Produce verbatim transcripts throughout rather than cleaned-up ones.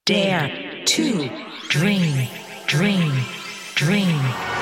Dare to dream, dream, dream.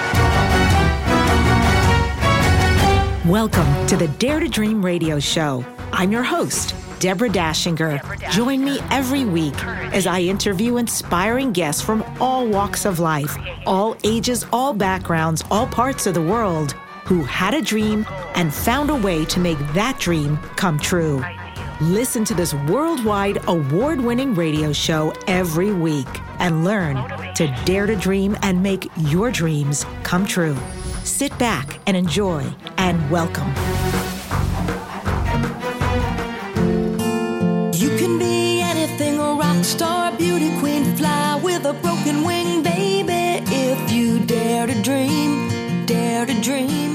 Welcome to the Dare to Dream radio show. I'm your host, Deborah Dashinger. Join me every week as I interview inspiring guests from all walks of life, all ages, all backgrounds, all parts of the world, who had a dream and found a way to make that dream come true. Listen to this worldwide award-winning radio show every week and learn to dare to dream and make your dreams come true. Sit back and enjoy, and welcome. You can be anything, a rock star, beauty queen, fly with a broken wing, baby. If you dare to dream, dare to dream.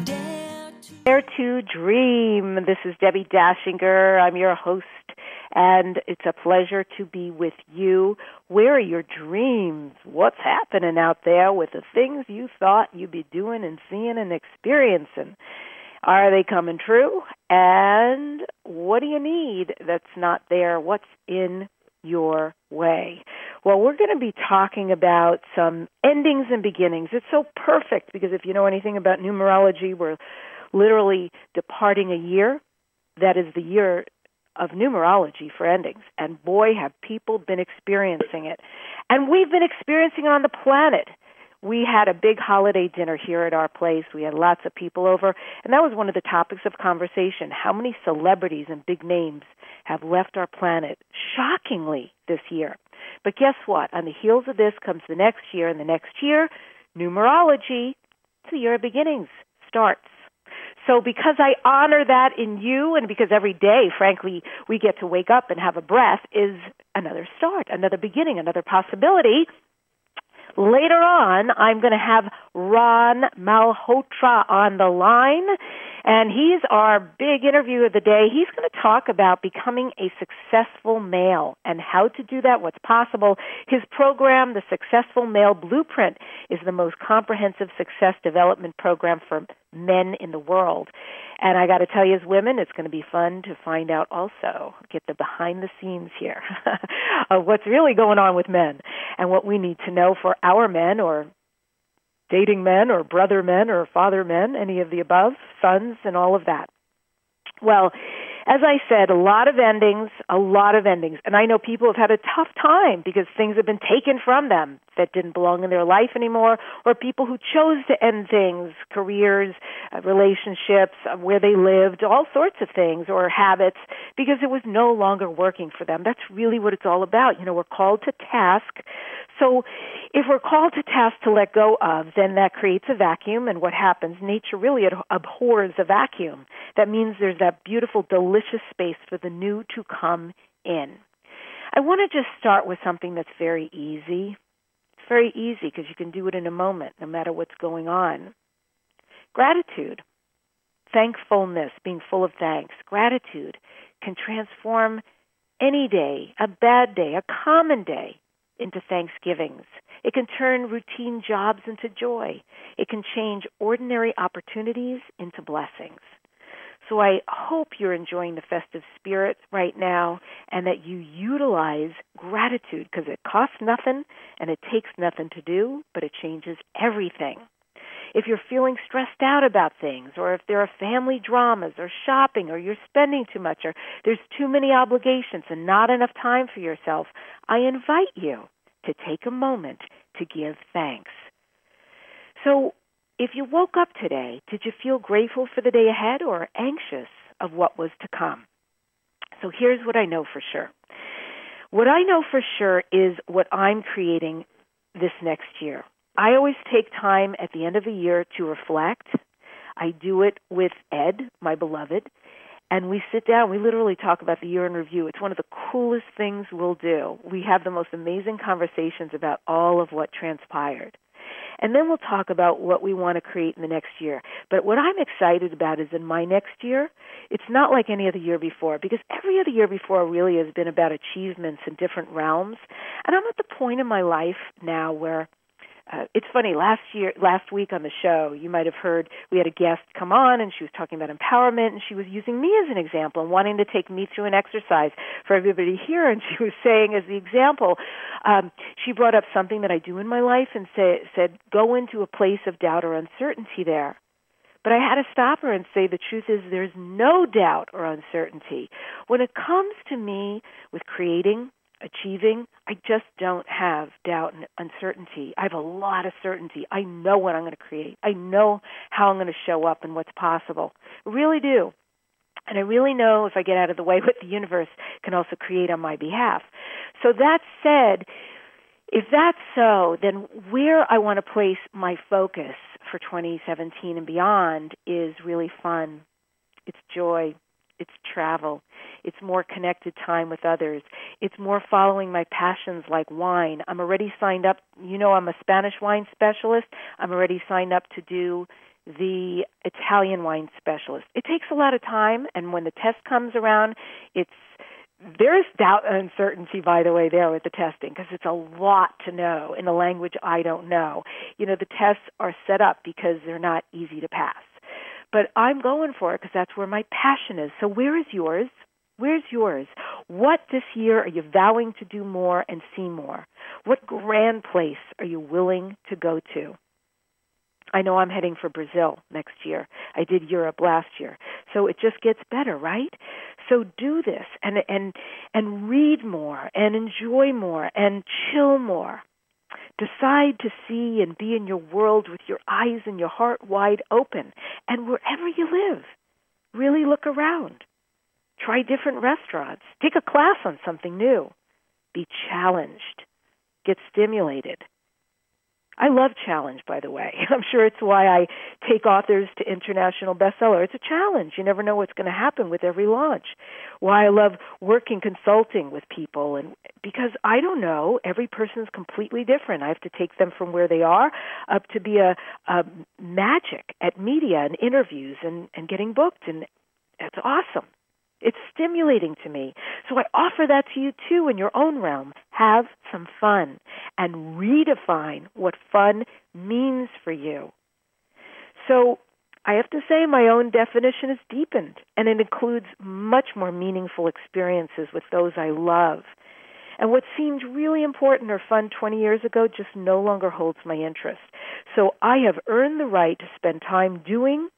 Dare to Dream. This is Debbie Dashinger. I'm your host, and it's a pleasure to be with you. Where are your dreams? What's happening out there with the things you thought you'd be doing and seeing and experiencing? Are they coming true? And what do you need that's not there? What's in your way? Well, we're going to be talking about some endings and beginnings. It's so perfect because if you know anything about numerology, we're literally departing a year that is the year of numerology for endings. And boy, have people been experiencing it. And we've been experiencing it on the planet. We had a big holiday dinner here at our place. We had lots of people over, and that was one of the topics of conversation. How many celebrities and big names have left our planet, shockingly, this year? But guess what? On the heels of this comes the next year, and the next year, numerology, it's the year of beginnings, starts. So because I honor that in you, and because every day, frankly, we get to wake up and have a breath, is another start, another beginning, another possibility. Later on, I'm going to have Ron Malhotra on the line, and he's our big interview of the day. He's going to talk about becoming a successful male and how to do that, what's possible. His program, the Successful Male Blueprint, is the most comprehensive success development program for men in the world. And I got to tell you, as women, it's going to be fun to find out also, get the behind the scenes here of what's really going on with men and what we need to know for our men, or dating men, or brother men, or father men, any of the above, sons, and all of that. Well, as I said, a lot of endings, a lot of endings. And I know people have had a tough time because things have been taken from them that didn't belong in their life anymore, or people who chose to end things, careers, uh, relationships, uh, where they lived, all sorts of things, or habits, because it was no longer working for them. That's really what it's all about. You know, we're called to task. So if we're called to task to let go of, then that creates a vacuum, and what happens? Nature really abhors a vacuum. That means there's that beautiful, delicious space for the new to come in. I want to just start with something that's very easy. It's very easy because you can do it in a moment, no matter what's going on. Gratitude, thankfulness, being full of thanks. Gratitude can transform any day, a bad day, a common day, into Thanksgivings. It can turn routine jobs into joy. It can change ordinary opportunities into blessings. So I hope you're enjoying the festive spirit right now and that you utilize gratitude, because it costs nothing and it takes nothing to do, but it changes everything. If you're feeling stressed out about things, or if there are family dramas or shopping, or you're spending too much, or there's too many obligations and not enough time for yourself, I invite you to take a moment to give thanks. So if you woke up today, did you feel grateful for the day ahead or anxious of what was to come? So here's what I know for sure. What I know for sure is what I'm creating this next year. I always take time at the end of a year to reflect. I do it with Ed, my beloved, and we sit down. We literally talk about the year in review. It's one of the coolest things we'll do. We have the most amazing conversations about all of what transpired. And then we'll talk about what we want to create in the next year. But what I'm excited about is in my next year, it's not like any other year before, because every other year before really has been about achievements in different realms. And I'm at the point in my life now where Uh, it's funny, last year, last week on the show, you might have heard we had a guest come on, and she was talking about empowerment, and she was using me as an example and wanting to take me through an exercise for everybody to hear. And she was saying, as the example, um, she brought up something that I do in my life and say, said, go into a place of doubt or uncertainty there. But I had to stop her and say the truth is there's no doubt or uncertainty. When it comes to me with creating, achieving, I just don't have doubt and uncertainty. I have a lot of certainty. I know what I'm going to create. I know how I'm going to show up and what's possible. I really do. And I really know if I get out of the way what the universe can also create on my behalf. So that said, if that's so, then where I want to place my focus for twenty seventeen and beyond is really fun. It's joy. It's travel. It's more connected time with others. It's more following my passions like wine. I'm already signed up. You know, I'm a Spanish wine specialist. I'm already signed up to do the Italian wine specialist. It takes a lot of time, and when the test comes around, it's there's doubt and uncertainty, by the way, there with the testing, because it's a lot to know in a language I don't know. You know, the tests are set up because they're not easy to pass. But I'm going for it because that's where my passion is. So where is yours? Where's yours? What this year are you vowing to do more and see more? What grand place are you willing to go to? I know I'm heading for Brazil next year. I did Europe last year. So it just gets better, right? So do this and and and read more and enjoy more and chill more. Decide to see and be in your world with your eyes and your heart wide open. And wherever you live, really look around. Try different restaurants. Take a class on something new. Be challenged. Get stimulated. I love challenge, by the way. I'm sure it's why I take authors to international bestseller. It's a challenge. You never know what's going to happen with every launch. Why I love working, consulting with people, and because I don't know, every person's completely different. I have to take them from where they are up to be a, a magic at media and interviews and, and getting booked, and it's awesome. It's stimulating to me. So I offer that to you, too, in your own realm. Have some fun and redefine what fun means for you. So I have to say my own definition has deepened, and it includes much more meaningful experiences with those I love. And what seemed really important or fun twenty years ago just no longer holds my interest. So I have earned the right to spend time doing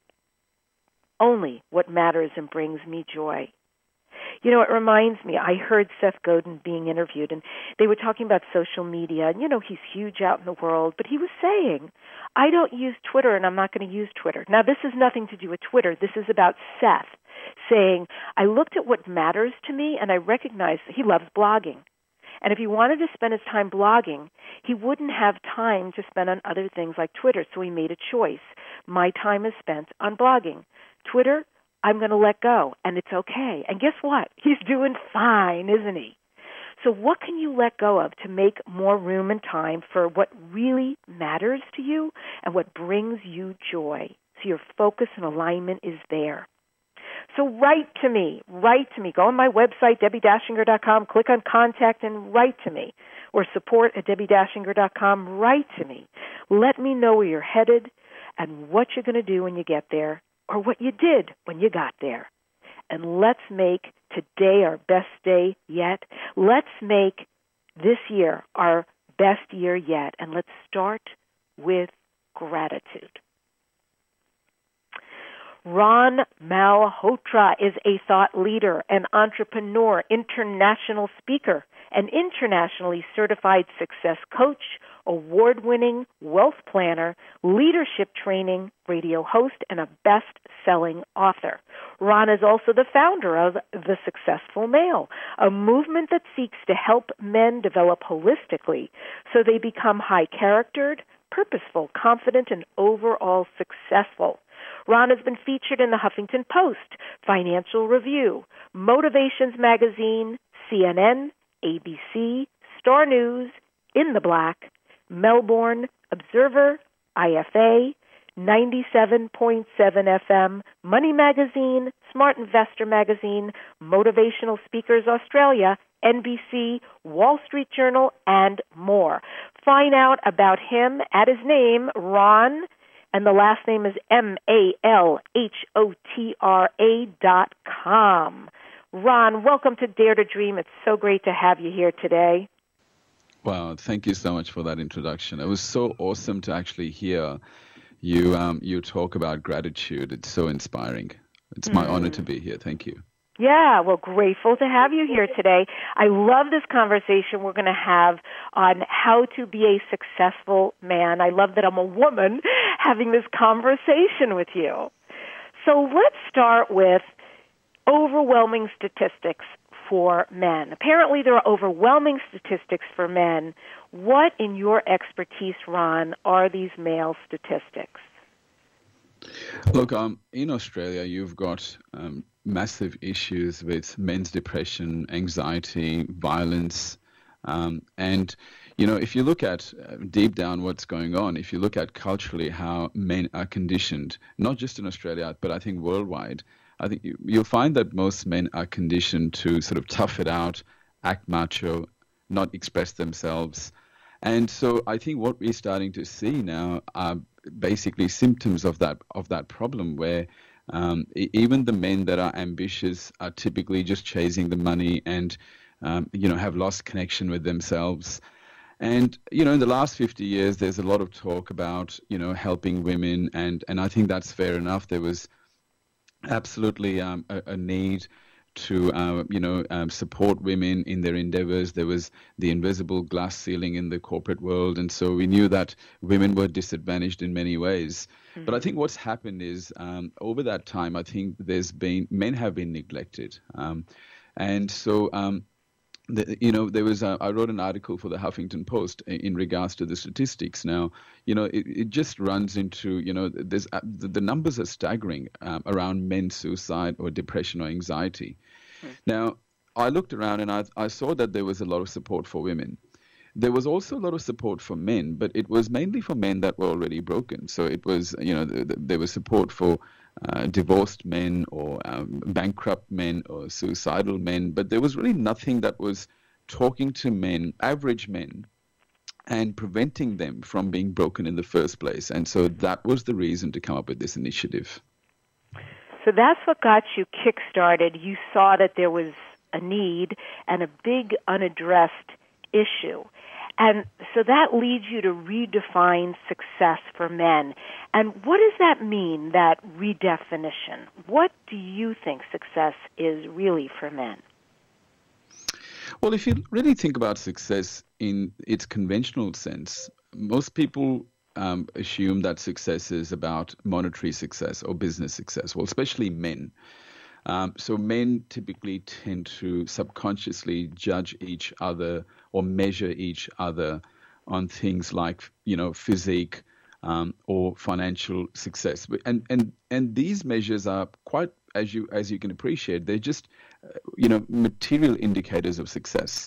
only what matters and brings me joy. You know, it reminds me, I heard Seth Godin being interviewed, and they were talking about social media. And, you know, he's huge out in the world, but he was saying, I don't use Twitter, and I'm not going to use Twitter. Now, this has nothing to do with Twitter. This is about Seth saying, I looked at what matters to me, and I recognized that he loves blogging. And if he wanted to spend his time blogging, he wouldn't have time to spend on other things like Twitter, so he made a choice. My time is spent on blogging. Twitter, I'm going to let go, and it's okay. And guess what? He's doing fine, isn't he? So what can you let go of to make more room and time for what really matters to you and what brings you joy? So your focus and alignment is there. So write to me. Write to me. Go on my website, debbie dashinger dot com, click on Contact, and write to me. Or support at debbie dashinger dot com. Write to me. Let me know where you're headed and what you're going to do when you get there, or what you did when you got there. And let's make today our best day yet. Let's make this year our best year yet. And let's start with gratitude. Ron Malhotra is a thought leader, an entrepreneur, international speaker, an internationally certified success coach, award-winning wealth planner, leadership training, radio host, and a best-selling author. Ron is also the founder of The Successful Male, a movement that seeks to help men develop holistically so they become high-charactered, purposeful, confident, and overall successful. Ron has been featured in the Huffington Post, Financial Review, Motivations Magazine, C N N, A B C, Star News, In the Black, Melbourne Observer, I F A, ninety-seven point seven F M, Money Magazine, Smart Investor Magazine, Motivational Speakers Australia, N B C, Wall Street Journal, and more. find out about him at his name, Ron, and the last name is M A L H O T R A dot com. Ron, welcome to Dare to Dream. It's so great to have you here today. Wow, thank you so much for that introduction. It was so awesome to actually hear you um, you talk about gratitude. It's so inspiring. It's my mm. honor to be here. Thank you. Yeah, well, grateful to have you here today. I love this conversation we're going to have on how to be a successful man. I love that I'm a woman having this conversation with you. So let's start with overwhelming statistics for men. Apparently there are overwhelming statistics for men. What, in your expertise, Ron, are these male statistics? Look, um, in Australia, you've got um, massive issues with men's depression, anxiety, violence. Um, and, you know, if you look at uh, deep down what's going on, if you look at culturally how men are conditioned, not just in Australia, but I think worldwide, I think you, you'll find that most men are conditioned to sort of tough it out, act macho, not express themselves. And so I think what we're starting to see now are basically symptoms of that of that problem, where um, even the men that are ambitious are typically just chasing the money and um, you know have lost connection with themselves. And you know in the last fifty years, there's a lot of talk about you know helping women, and and I think that's fair enough. There was absolutely um, a, a need to uh, you know um, support women in their endeavors. There was the invisible glass ceiling in the corporate world, and so we knew that women were disadvantaged in many ways. Mm-hmm. But I think what's happened is um, over that time, I think there's been men have been neglected, um, and so um, the, you know there was a, I wrote an article for the Huffington Post in, in regards to the statistics. Now you know it, it just runs into you know there's uh, the, the numbers are staggering um, around men's suicide or depression or anxiety. Now, I looked around and I, I saw that there was a lot of support for women. There was also a lot of support for men, but it was mainly for men that were already broken. So it was, you know, the, the, there was support for uh, divorced men or um, bankrupt men or suicidal men, but there was really nothing that was talking to men, average men, and preventing them from being broken in the first place. And so that was the reason to come up with this initiative. So that's what got you kick-started. You saw that there was a need and a big unaddressed issue. And so that leads you to redefine success for men. And what does that mean, that redefinition? What do you think success is really for men? Well, if you really think about success in its conventional sense, most people Um, assume that success is about monetary success or business success, well, especially men. Um, so men typically tend to subconsciously judge each other or measure each other on things like, you know, physique um, or financial success. And and and these measures are quite, as you as you can appreciate, they're just, uh, you know, material indicators of success.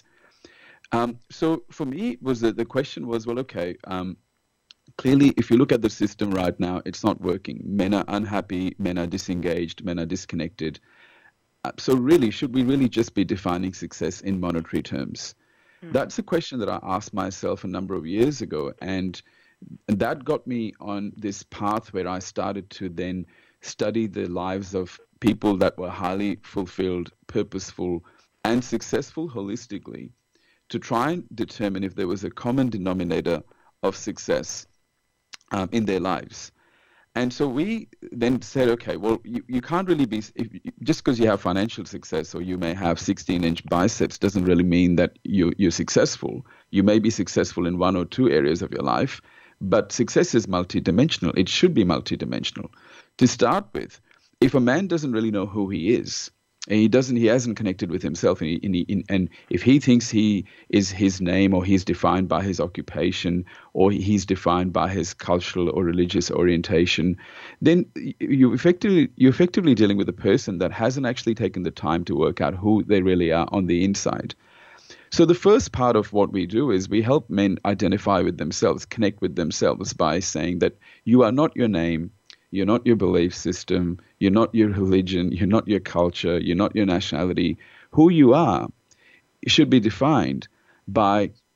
Um, so for me, it was that the question was, well, okay. Um, Clearly, if you look at the system right now, it's not working. Men are unhappy, men are disengaged, men are disconnected. Uh, so really, should we really just be defining success in monetary terms? Mm-hmm. That's a question that I asked myself a number of years ago. And that got me on this path where I started to then study the lives of people that were highly fulfilled, purposeful, and successful holistically to try and determine if there was a common denominator of success Um, in their lives. And so we then said, okay, well, you, you can't really be, if, just because you have financial success or you may have sixteen inch biceps doesn't really mean that you, you're successful. You may be successful in one or two areas of your life, but success is multidimensional. It should be multidimensional. To start with, if a man doesn't really know who he is, and he doesn't, he hasn't connected with himself, and, he, and, he, and if he thinks he is his name, or he's defined by his occupation, or he's defined by his cultural or religious orientation, then you effectively you're effectively dealing with a person that hasn't actually taken the time to work out who they really are on the inside. So the first part of what we do is we help men identify with themselves, connect with themselves by saying that you are not your name. You're not your belief system. You're not your religion. You're not your culture. You're not your nationality. Who you are should be defined by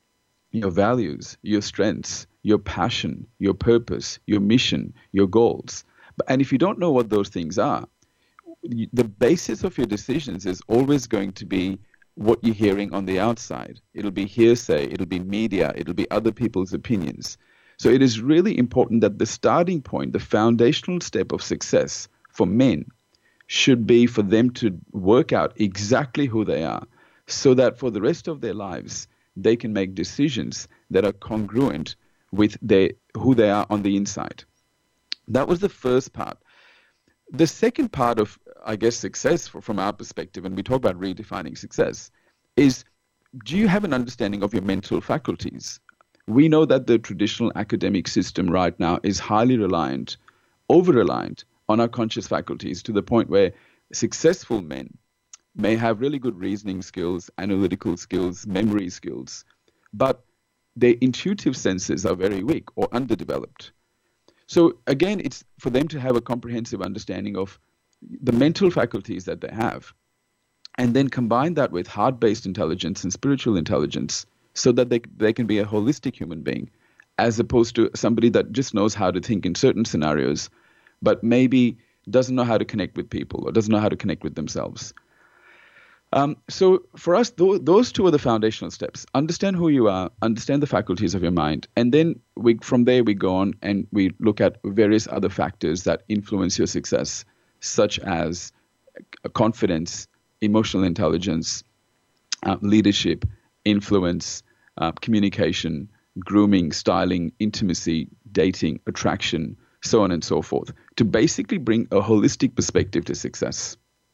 your values, your strengths, your passion, your purpose, your mission, your goals. And if you don't know what those things are, the basis of your decisions is always going to be what you're hearing on the outside. It'll be hearsay, it'll be media, it'll be other people's opinions. So it is really important that the starting point, the foundational step of success for men should be for them to work out exactly who they are, so that for the rest of their lives, they can make decisions that are congruent with their, who they are on the inside. That was the first part. The second part of, I guess, success for, from our perspective, and we talk about redefining success, is do you have an understanding of your mental faculties? We know that the traditional academic system right now is highly reliant, over-reliant on our conscious faculties, to the point where successful men may have really good reasoning skills, analytical skills, memory skills, but their intuitive senses are very weak or underdeveloped. So again, it's for them to have a comprehensive understanding of the mental faculties that they have, and then combine that with heart-based intelligence and spiritual intelligence, so that they they can be a holistic human being, as opposed to somebody that just knows how to think in certain scenarios, but maybe doesn't know how to connect with people or doesn't know how to connect with themselves. Um, so for us, th- those two are the foundational steps. Understand who you are, understand the faculties of your mind, and then we, from there we go on and we look at various other factors that influence your success, such as confidence, emotional intelligence, uh, leadership, influence, uh, communication, grooming, styling, intimacy, dating, attraction, so on and so forth, to basically bring a holistic perspective to success.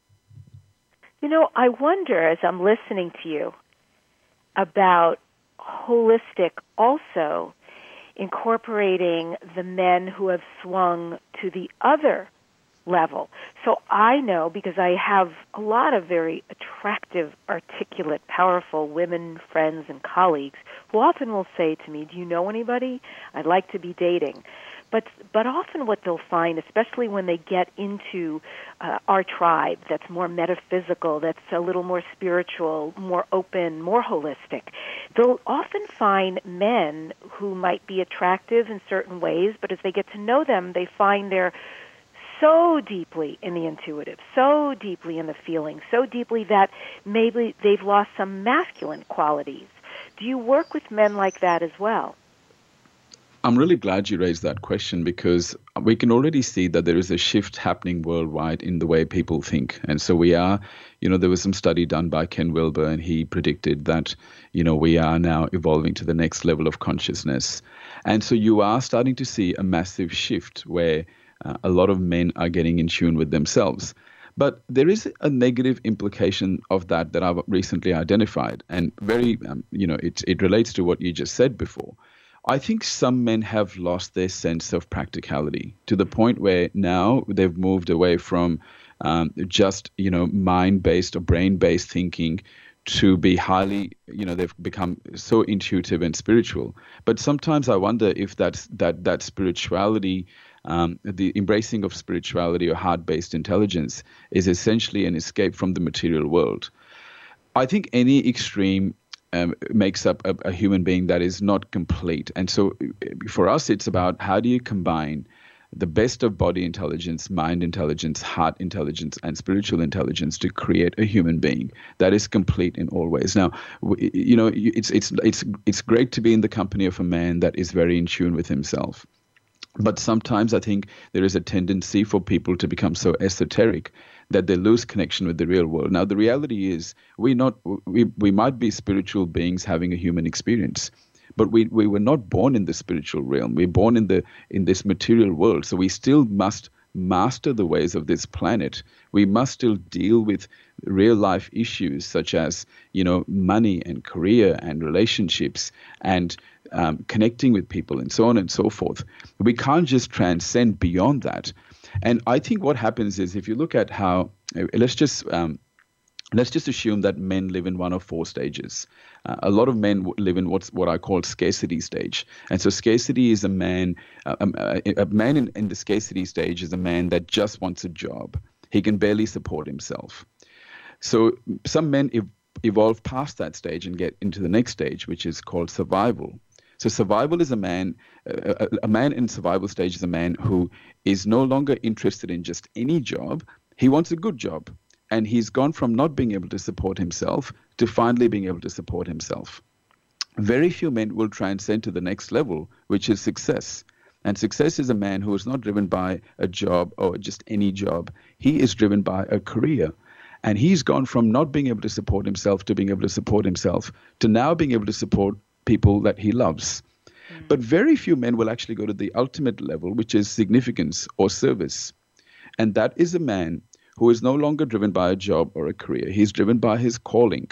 You know, I wonder, as I'm listening to you, about holistic also incorporating the men who have swung to the other level. So I know, because I have a lot of very attractive, articulate, powerful women friends and colleagues who often will say to me, do you know anybody I'd like to be dating? But but often what they'll find, especially when they get into uh, our tribe that's more metaphysical, that's a little more spiritual, more open, more holistic, they'll often find men who might be attractive in certain ways, but as they get to know them, they find they're so deeply in the intuitive, so deeply in the feeling, so deeply that maybe they've lost some masculine qualities. Do you work with men like that as well? I'm really glad you raised that question, because we can already see that there is a shift happening worldwide in the way people think. And so we are, you know, there was some study done by Ken Wilber, and he predicted that, you know, we are now evolving to the next level of consciousness. And so you are starting to see a massive shift where uh, a lot of men are getting in tune with themselves. But there is a negative implication of that that I've recently identified. And very, um, you know, it, it relates to what you just said before. I think some men have lost their sense of practicality to the point where now they've moved away from um, just, you know, mind-based or brain-based thinking to be highly, you know, they've become so intuitive and spiritual. But sometimes I wonder if that's, that that spirituality, um, the embracing of spirituality or heart-based intelligence is essentially an escape from the material world. I think any extreme Um, makes up a, a human being that is not complete. And so for us, it's about how do you combine the best of body intelligence, mind intelligence, heart intelligence, and spiritual intelligence to create a human being that is complete in all ways. Now, you know, it's it's it's it's great to be in the company of a man that is very in tune with himself. But sometimes I think there is a tendency for people to become so esoteric that they lose connection with the real world. Now, the reality is we not we, we might be spiritual beings having a human experience, but we, we were not born in the spiritual realm. We're born in the in this material world. So we still must master the ways of this planet. We must still deal with real life issues such as, you know, money and career and relationships and um, connecting with people and so on and so forth. We can't just transcend beyond that. And I think what happens is, if you look at how, let's just um, let's just assume that men live in one of four stages. Uh, a lot of men w- live in what's what I call scarcity stage. And so scarcity is a man, uh, a, a man in, in the scarcity stage is a man that just wants a job. He can barely support himself. So some men, if evolve past that stage and get into the next stage, which is called survival. So survival is a man, a, a man in survival stage is a man who is no longer interested in just any job. He wants a good job. And he's gone from not being able to support himself to finally being able to support himself. Very few men will transcend to the next level, which is success. And success is a man who is not driven by a job or just any job. He is driven by a career. And he's gone from not being able to support himself to being able to support himself to now being able to support people that he loves. Mm. But very few men will actually go to the ultimate level, which is significance or service. And that is a man who is no longer driven by a job or a career. He's driven by his calling.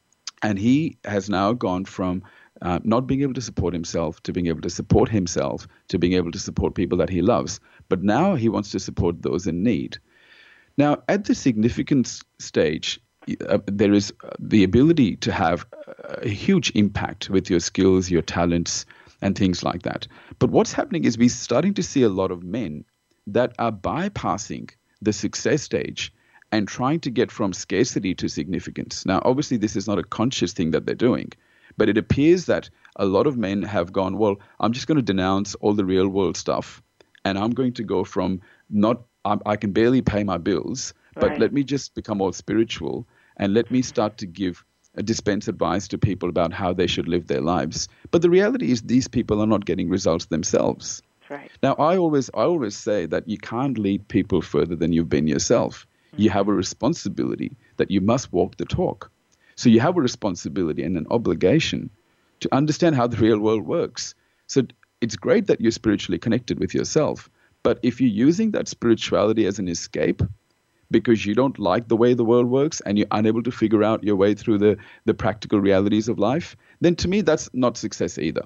And he has now gone from uh, not being able to support himself to being able to support himself to being able to support people that he loves. But now he wants to support those in need. Now, at the significance stage, uh, there is the ability to have a huge impact with your skills, your talents, and things like that. But what's happening is we're starting to see a lot of men that are bypassing the success stage and trying to get from scarcity to significance. Now, obviously, this is not a conscious thing that they're doing, but it appears that a lot of men have gone, well, I'm just going to denounce all the real world stuff, and I'm going to go from not, I'm, I can barely pay my bills, but right. let me just become more spiritual, and let me start to give, uh, dispense advice to people about how they should live their lives. But the reality is these people are not getting results themselves. Right. Now, I always I always say that you can't lead people further than you've been yourself. Mm-hmm. You have a responsibility that you must walk the talk. So you have a responsibility and an obligation to understand how the real world works. So it's great that you're spiritually connected with yourself, but if you're using that spirituality as an escape because you don't like the way the world works and you're unable to figure out your way through the, the practical realities of life, then to me that's not success either.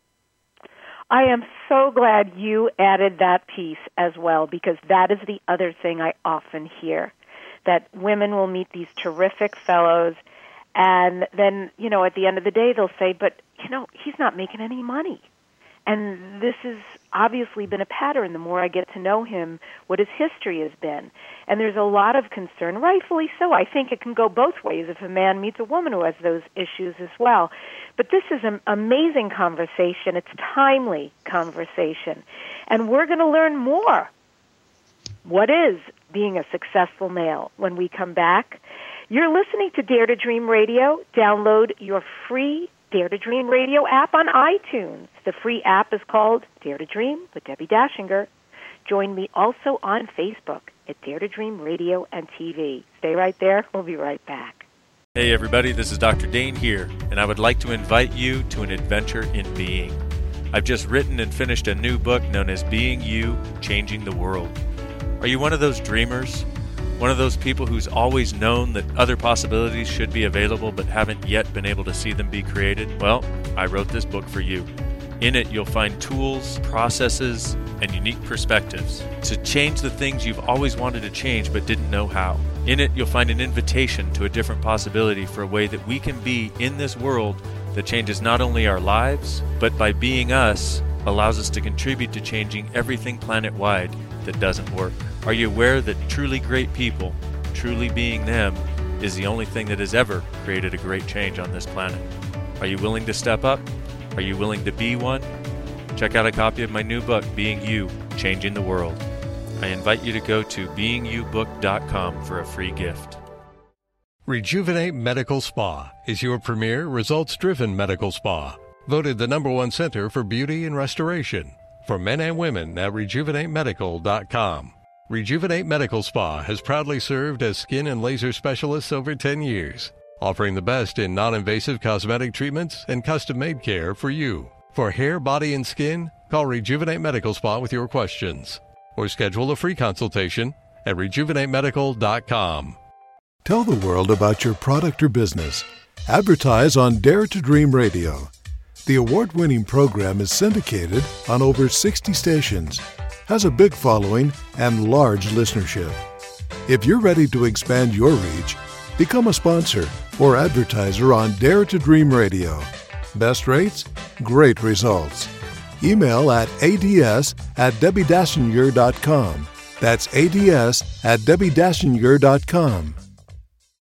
I am so glad you added that piece as well, because that is the other thing I often hear, that women will meet these terrific fellows, and then, you know, at the end of the day, they'll say, but, you know, he's not making any money. And this has obviously been a pattern. The more I get to know him, what his history has been. And there's a lot of concern, rightfully so. I think it can go both ways if a man meets a woman who has those issues as well. But this is an amazing conversation. It's timely conversation. And we're going to learn more. What is being a successful male when we come back? You're listening to Dare to Dream Radio. Download your free Dare to Dream Radio app on iTunes. The free app is called Dare to Dream with Debbie Dashinger. Join me also on Facebook at Dare to Dream Radio and T V. Stay right there. We'll be right back. Hey everybody, this is Doctor Dane here, and I would like to invite you to an adventure in being. I've just written and finished a new book known as Being You, Changing the World. Are you one of those dreamers? One of those people who's always known that other possibilities should be available but haven't yet been able to see them be created? Well, I wrote this book for you. In it, you'll find tools, processes, and unique perspectives to change the things you've always wanted to change but didn't know how. In it, you'll find an invitation to a different possibility for a way that we can be in this world that changes not only our lives, but by being us, allows us to contribute to changing everything planet-wide that doesn't work. Are you aware that truly great people, truly being them, is the only thing that has ever created a great change on this planet? Are you willing to step up? Are you willing to be one? Check out a copy of my new book, Being You, Changing the World. I invite you to go to being you book dot com for a free gift. Rejuvenate Medical Spa is your premier results-driven medical spa. Voted the number one center for beauty and restoration for men and women at rejuvenate medical dot com. Rejuvenate Medical Spa has proudly served as skin and laser specialists over ten years, offering the best in non-invasive cosmetic treatments and custom-made care for you. For hair, body, and skin, call Rejuvenate Medical Spa with your questions or schedule a free consultation at rejuvenate medical dot com. Tell the world about your product or business. Advertise on Dare to Dream Radio. The award-winning program is syndicated on over sixty stations, has a big following and large listenership. If you're ready to expand your reach, become a sponsor or advertiser on Dare to Dream Radio. Best rates? Great results. Email at ads at debbie dashinger dot com. That's ads at debbie dashinger dot com.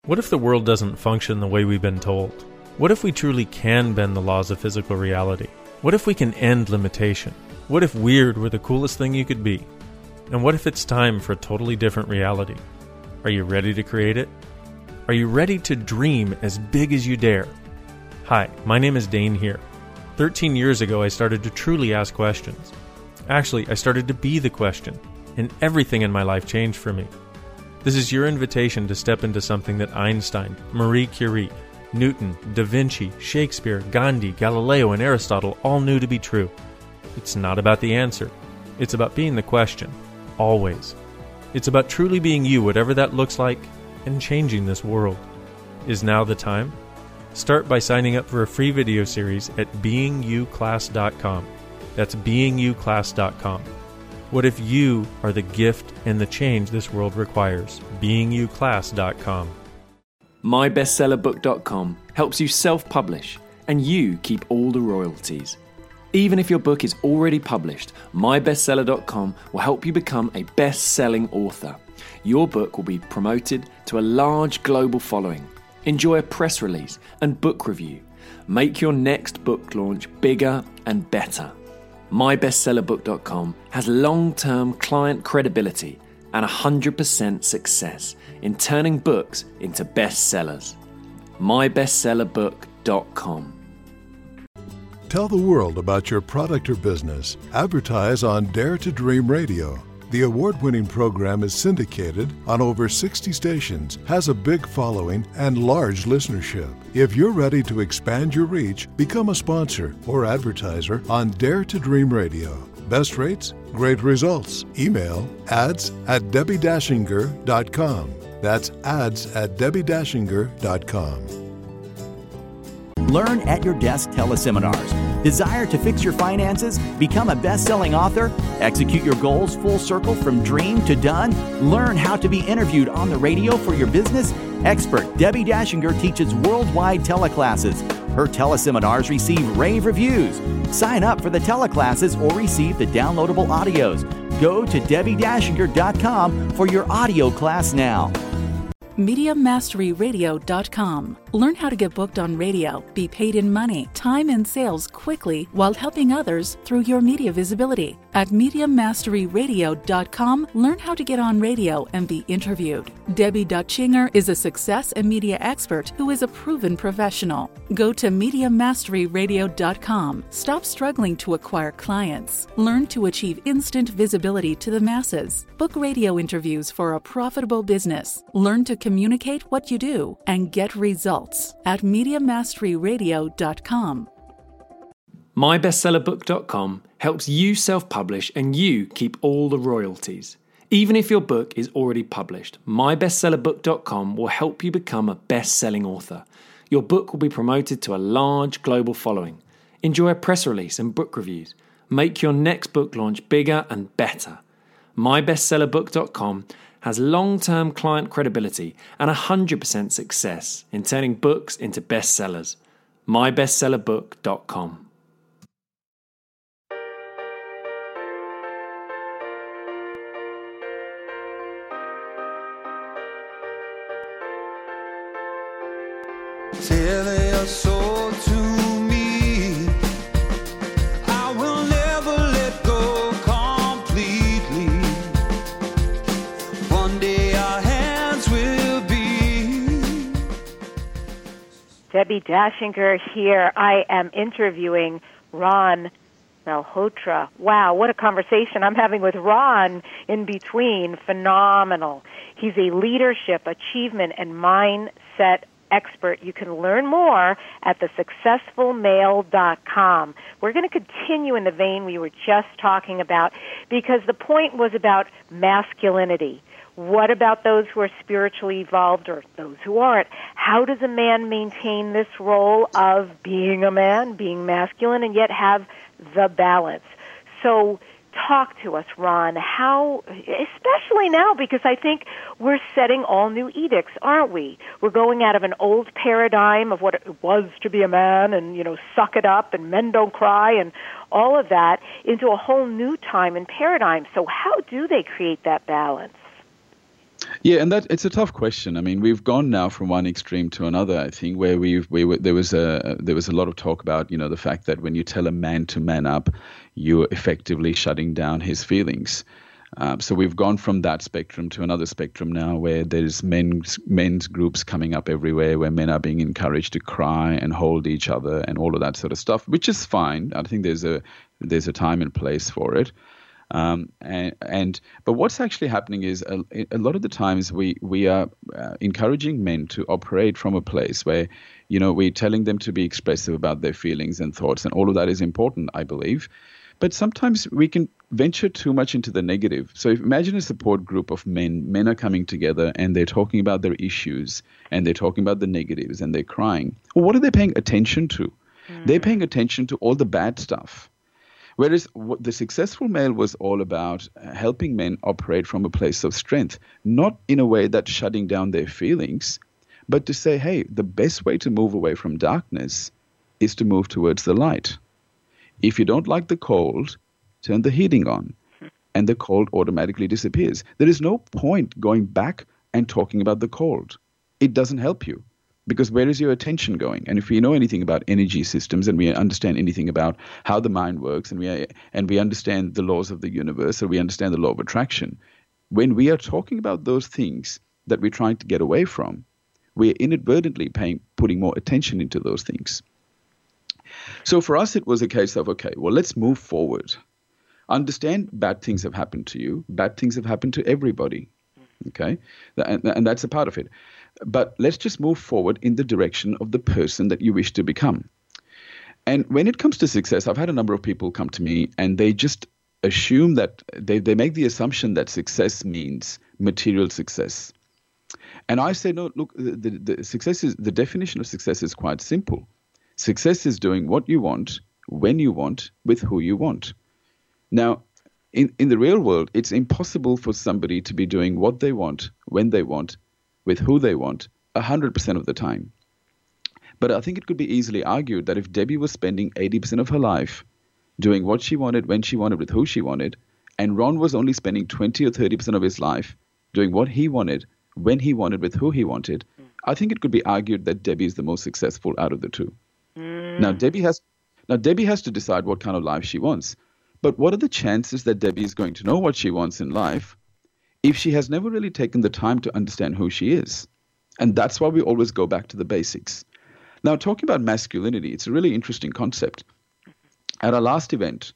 What if the world doesn't function the way we've been told? What if we truly can bend the laws of physical reality? What if we can end limitation? What if weird were the coolest thing you could be? And what if it's time for a totally different reality? Are you ready to create it? Are you ready to dream as big as you dare? Hi, my name is Dane here. thirteen years ago, I started to truly ask questions. Actually, I started to be the question, and everything in my life changed for me. This is your invitation to step into something that Einstein, Marie Curie, Newton, Da Vinci, Shakespeare, Gandhi, Galileo, and Aristotle all knew to be true. It's not about the answer. It's about being the question, always. It's about truly being you, whatever that looks like, and changing this world. Is now the time? Start by signing up for a free video series at being you class dot com. That's being you class dot com. What if you are the gift and the change this world requires? being you class dot com. my bestseller book dot com helps you self-publish, and you keep all the royalties. Even if your book is already published, my bestseller dot com will help you become a best-selling author. Your book will be promoted to a large global following. Enjoy a press release and book review. Make your next book launch bigger and better. my bestseller book dot com has long-term client credibility and one hundred percent success in turning books into bestsellers. my bestseller book dot com. Tell the world about your product or business. Advertise on Dare to Dream Radio. The award-winning program is syndicated on over sixty stations, has a big following, and large listenership. If you're ready to expand your reach, become a sponsor or advertiser on Dare to Dream Radio. Best rates, great results. Email ads at debbie dashinger dot com. That's ads at debbie dashinger dot com. Learn at your desk teleseminars. Desire to fix your finances? Become a best-selling author? Execute your goals full circle from dream to done? Learn how to be interviewed on the radio for your business? Expert Debbie Dashinger teaches worldwide teleclasses. Her teleseminars receive rave reviews. Sign up for the teleclasses or receive the downloadable audios. Go to debbie dashinger dot com for your audio class now. media mastery radio dot com. Learn how to get booked on radio, be paid in money, time, and sales quickly while helping others through your media visibility. At media mastery radio dot com, learn how to get on radio and be interviewed. Debbie Dashinger is a success and media expert who is a proven professional. Go to media mastery radio dot com. Stop struggling to acquire clients. Learn to achieve instant visibility to the masses. Book radio interviews for a profitable business. Learn to communicate what you do and get results at media mastery radio dot com. my bestseller book dot com helps you self-publish and you keep all the royalties. Even if your book is already published, my bestseller book dot com will help you become a best-selling author. Your book will be promoted to a large global following. Enjoy a press release and book reviews. Make your next book launch bigger and better. my bestseller book dot com has long-term client credibility and one hundred percent success in turning books into bestsellers. my bestseller book dot com. Tell your soul to me, I will never let go completely. One day our hands will be. Debbie Dashinger here. I am interviewing Ron Malhotra. Wow, what a conversation I'm having with Ron in between. Phenomenal. He's a leadership, achievement, and mindset expert. You can learn more at the successful male dot com. We're going to continue in the vein we were just talking about, because the point was about masculinity. What about those who are spiritually evolved or those who aren't? How does a man maintain this role of being a man, being masculine, and yet have the balance? So talk to us, Ron. How, especially now, because I think we're setting all new edicts, aren't we? We're going out of an old paradigm of what it was to be a man and, you know, suck it up and men don't cry and all of that into a whole new time and paradigm. So how do they create that balance? Yeah, and that it's a tough question. I mean, we've gone now from one extreme to another. I think where we've we were, there was a there was a lot of talk about you know the fact that when you tell a man to man up, you're effectively shutting down his feelings. Um, so we've gone from that spectrum to another spectrum now, where there's men's men's groups coming up everywhere, where men are being encouraged to cry and hold each other and all of that sort of stuff, which is fine. I think there's a there's a time and place for it. Um, and, and but what's actually happening is a, a lot of the times we we are uh, encouraging men to operate from a place where, you know, we're telling them to be expressive about their feelings and thoughts, and all of that is important, I believe. But sometimes we can venture too much into the negative. So if, imagine a support group of men. Men are coming together and they're talking about their issues and they're talking about the negatives and they're crying. Well, what are they paying attention to? Mm-hmm. They're paying attention to all the bad stuff. Whereas what the successful male was all about helping men operate from a place of strength, not in a way that's shutting down their feelings, but to say, hey, the best way to move away from darkness is to move towards the light. If you don't like the cold, turn the heating on, and the cold automatically disappears. There is no point going back and talking about the cold. It doesn't help you, because where is your attention going? And if we know anything about energy systems and we understand anything about how the mind works, and we and we understand the laws of the universe, or we understand the law of attraction, when we are talking about those things that we're trying to get away from, we're inadvertently paying, putting more attention into those things. So for us, it was a case of, okay, well, let's move forward. Understand bad things have happened to you. Bad things have happened to everybody. Okay? And, and that's a part of it. But let's just move forward in the direction of the person that you wish to become. And when it comes to success, I've had a number of people come to me and they just assume that they, they make the assumption that success means material success. And I say, no, look, the, the, the success is, the definition of success is quite simple. Success is doing what you want, when you want, with who you want. Now, in, in the real world, it's impossible for somebody to be doing what they want, when they want, with who they want, one hundred percent of the time. But I think it could be easily argued that if Debbie was spending eighty percent of her life doing what she wanted, when she wanted, with who she wanted, and Ron was only spending twenty or thirty percent of his life doing what he wanted, when he wanted, with who he wanted, I think it could be argued that Debbie is the most successful out of the two. Mm. Now, Debbie has now Debbie has to decide what kind of life she wants. But what are the chances that Debbie is going to know what she wants in life if she has never really taken the time to understand who she is? And that's why we always go back to the basics. Now, talking about masculinity, it's a really interesting concept. At our last event,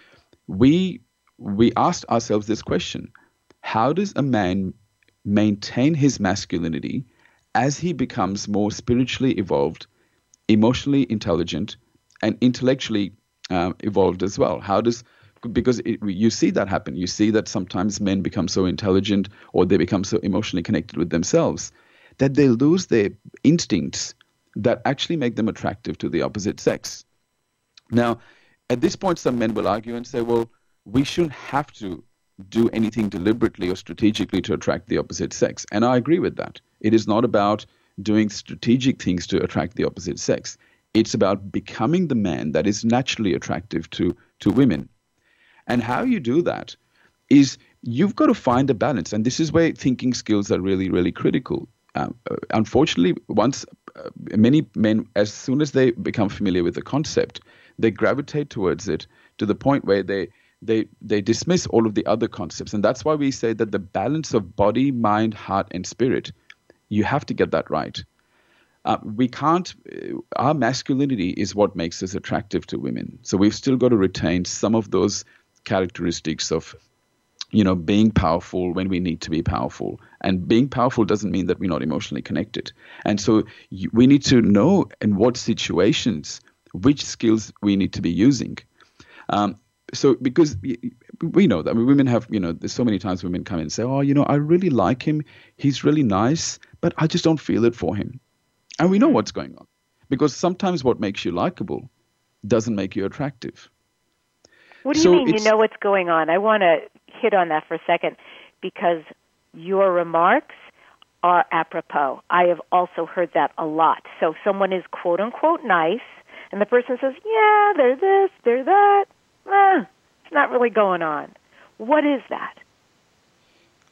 we we asked ourselves this question: how does a man maintain his masculinity as he becomes more spiritually evolved, emotionally intelligent, and intellectually uh, evolved as well? How does Because it, you see that happen. You see that sometimes men become so intelligent or they become so emotionally connected with themselves that they lose their instincts that actually make them attractive to the opposite sex. Now, at this point, some men will argue and say, well, we shouldn't have to do anything deliberately or strategically to attract the opposite sex. And I agree with that. It is not about doing strategic things to attract the opposite sex. It's about becoming the man that is naturally attractive to, to women. And how you do that is you've got to find a balance. And this is where thinking skills are really, really critical. Um, unfortunately, once uh, many men, as soon as they become familiar with the concept, they gravitate towards it to the point where they they they dismiss all of the other concepts. And that's why we say that the balance of body, mind, heart, and spirit, you have to get that right. Uh, we can't, uh, our masculinity is what makes us attractive to women. So we've still got to retain some of those characteristics of, you know, being powerful when we need to be powerful. And being powerful doesn't mean that we're not emotionally connected. And so you, we need to know in what situations, which skills we need to be using. Um, so because we know that, I mean, women have, you know, there's so many times women come in and say, oh, you know, I really like him. He's really nice, but I just don't feel it for him. And we know what's going on, because sometimes what makes you likable doesn't make you attractive. What do so you mean you know what's going on? I want to hit on that for a second, because your remarks are apropos. I have also heard that a lot. So someone is quote-unquote nice, and the person says, yeah, they're this, they're that. Eh, it's not really going on. What is that?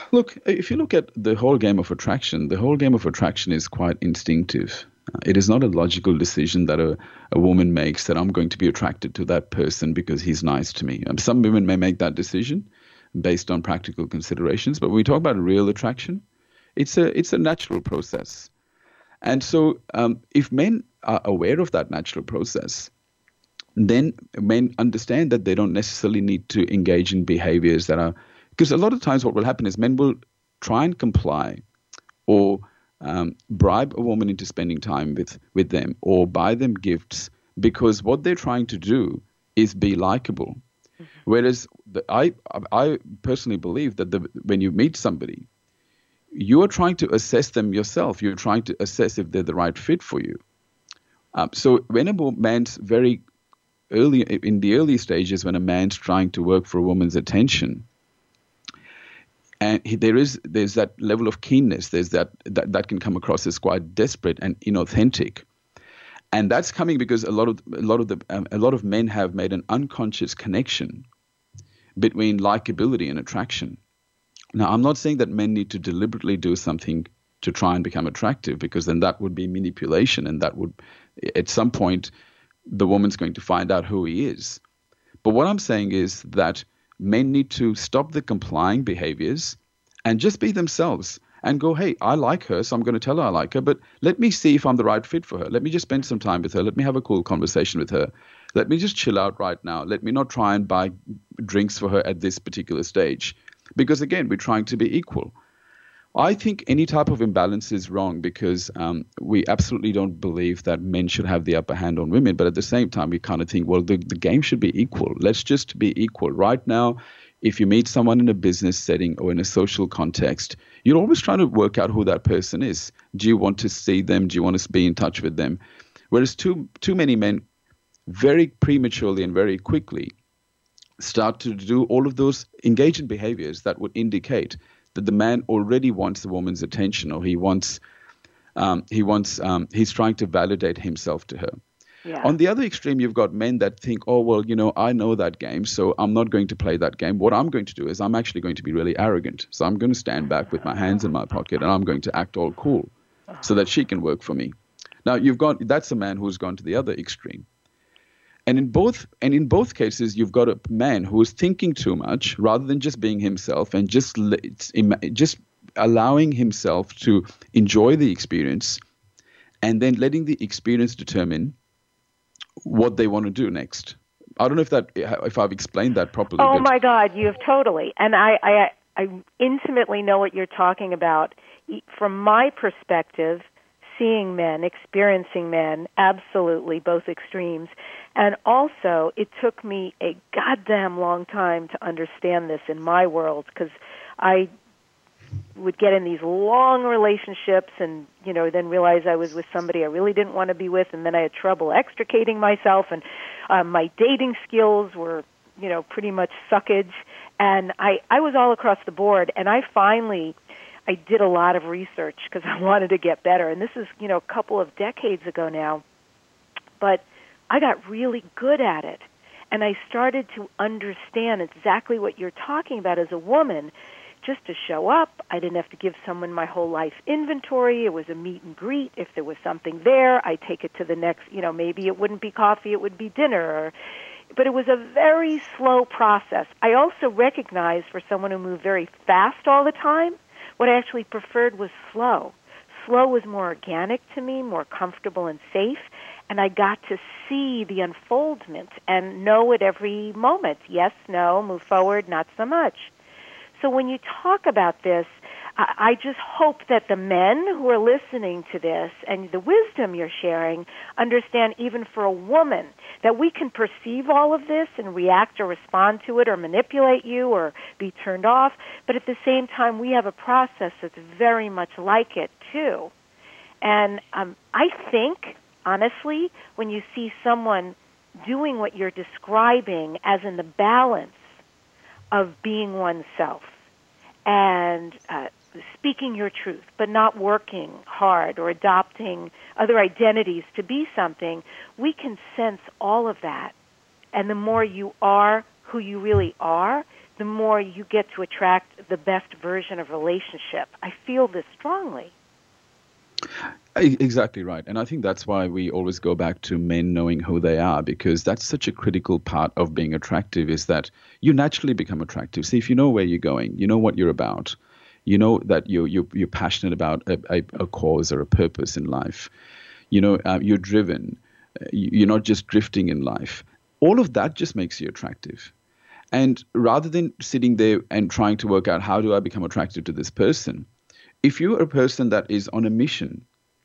Look, if you look at the whole game of attraction, the whole game of attraction is quite instinctive. Uh, it is not a logical decision that a, a woman makes that I'm going to be attracted to that person because he's nice to me. Um, some women may make that decision based on practical considerations, but when we talk about real attraction, it's a it's a natural process. And so um, if men are aware of that natural process, then men understand that they don't necessarily need to engage in behaviors that are, because a lot of times what will happen is men will try and comply or um, bribe a woman into spending time with, with them or buy them gifts because what they're trying to do is be likable. Mm-hmm. Whereas the, I I personally believe that the, when you meet somebody, you are trying to assess them yourself. You're trying to assess if they're the right fit for you. Um, so when a man's very early, in the early stages, when a man's trying to work for a woman's attention, and he, there is there's that level of keenness. There's that, that that can come across as quite desperate and inauthentic, and that's coming because a lot of a lot of the um, a lot of men have made an unconscious connection between likability and attraction. Now, I'm not saying that men need to deliberately do something to try and become attractive, because then that would be manipulation, and that would, at some point, the woman's going to find out who he is. But what I'm saying is that men need to stop the complying behaviors and just be themselves and go, hey, I like her, so I'm going to tell her I like her, but let me see if I'm the right fit for her. Let me just spend some time with her. Let me have a cool conversation with her. Let me just chill out right now. Let me not try and buy drinks for her at this particular stage. Because, again, we're trying to be equal. I think any type of imbalance is wrong because um, we absolutely don't believe that men should have the upper hand on women. But at the same time, we kind of think, well, the, the game should be equal. Let's just be equal. Right now, if you meet someone in a business setting or in a social context, you're always trying to work out who that person is. Do you want to see them? Do you want to be in touch with them? Whereas too too many men very prematurely and very quickly start to do all of those engage in behaviors that would indicate that the man already wants the woman's attention, or he wants, um, he wants, um, he's trying to validate himself to her. Yeah. On the other extreme, you've got men that think, oh, well, you know, I know that game, so I'm not going to play that game. What I'm going to do is I'm actually going to be really arrogant. So I'm going to stand back with my hands in my pocket and I'm going to act all cool so that she can work for me. Now, you've got, that's a man who's gone to the other extreme. And in both and in both cases, you've got a man who is thinking too much rather than just being himself and just just allowing himself to enjoy the experience, and then letting the experience determine what they want to do next. I don't know if that if I've explained that properly. Oh my God, you have totally. And I, I I intimately know what you're talking about. From my perspective, seeing men, experiencing men, absolutely, both extremes. And also, it took me a goddamn long time to understand this in my world, because I would get in these long relationships and, you know, then realize I was with somebody I really didn't want to be with, and then I had trouble extricating myself, and um, my dating skills were, you know, pretty much suckage. And I, I was all across the board, and I finally... I did a lot of research because I wanted to get better. And this is, you know, a couple of decades ago now. But I got really good at it. And I started to understand exactly what you're talking about as a woman. Just to show up, I didn't have to give someone my whole life inventory. It was a meet and greet. If there was something there, I'd take it to the next, you know, maybe it wouldn't be coffee, it would be dinner. Or, but it was a very slow process. I also recognized for someone who moved very fast all the time, what I actually preferred was slow. Slow was more organic to me, more comfortable and safe, and I got to see the unfoldment and know at every moment, yes, no, move forward, not so much. So when you talk about this, I just hope that the men who are listening to this and the wisdom you're sharing understand, even for a woman, that we can perceive all of this and react or respond to it or manipulate you or be turned off, but at the same time we have a process that's very much like it too. And um, I think, honestly, when you see someone doing what you're describing as in the balance of being oneself and uh, speaking your truth, but not working hard or adopting other identities to be something, we can sense all of that. And the more you are who you really are, the more you get to attract the best version of relationship. I feel this strongly. Exactly right. And I think that's why we always go back to men knowing who they are, because that's such a critical part of being attractive, is that you naturally become attractive. See, if you know where you're going, you know what you're about, you know that you're, you're, you're passionate about a, a, a cause or a purpose in life, you know, uh, you're driven, you're not just drifting in life. All of that just makes you attractive. And rather than sitting there and trying to work out how do I become attractive to this person, if you're a person that is on a mission,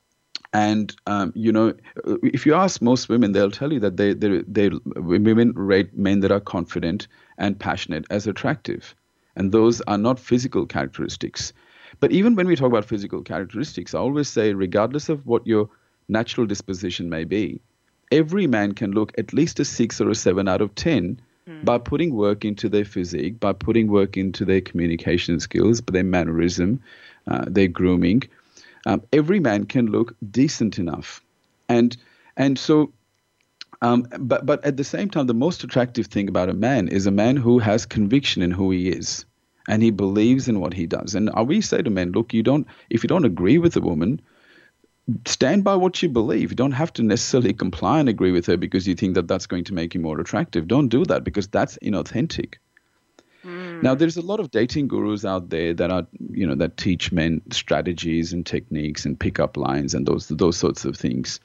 and um, you know, if you ask most women, they'll tell you that they they they women rate men that are confident and passionate as attractive, and those are not physical characteristics. But even when we talk about physical characteristics, I always say, regardless of what your natural disposition may be, every man can look at least a six or a seven out of ten mm. by putting work into their physique, by putting work into their communication skills, by their mannerism, uh, their grooming. Um, every man can look decent enough. And and so, um, but but at the same time, the most attractive thing about a man is a man who has conviction in who he is, and he believes in what he does. And we say to men, look, you don't, if you don't agree with a woman, stand by what you believe. You don't have to necessarily comply and agree with her because you think that that's going to make you more attractive. Don't do that, because that's inauthentic. Mm. Now, there's a lot of dating gurus out there that are, you know, that teach men strategies and techniques and pickup lines and those those sorts of things.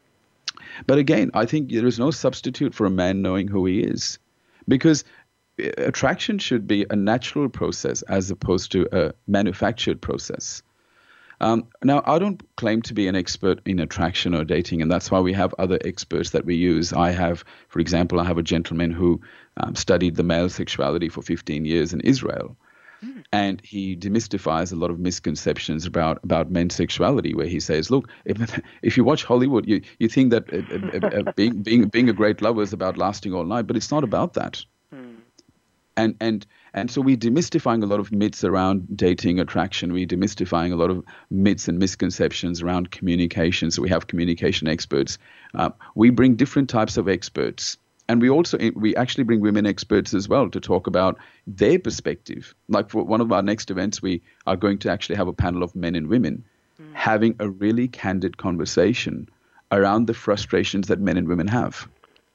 But again, I think there is no substitute for a man knowing who he is, because attraction should be a natural process as opposed to a manufactured process. Um, now, I don't claim to be an expert in attraction or dating, and that's why we have other experts that we use. I have, for example, I have a gentleman who um, studied the male sexuality for fifteen years in Israel, mm. and he demystifies a lot of misconceptions about, about men's sexuality, where he says, look, if, if you watch Hollywood, you, you think that uh, uh, uh, being, being, being a great lover is about lasting all night, but it's not about that. Mm. And and and so we're demystifying a lot of myths around dating, attraction. We're demystifying a lot of myths and misconceptions around communication. So we have communication experts. Uh, we bring different types of experts. And we also we actually bring women experts as well to talk about their perspective. Like for one of our next events, we are going to actually have a panel of men and women mm. having a really candid conversation around the frustrations that men and women have.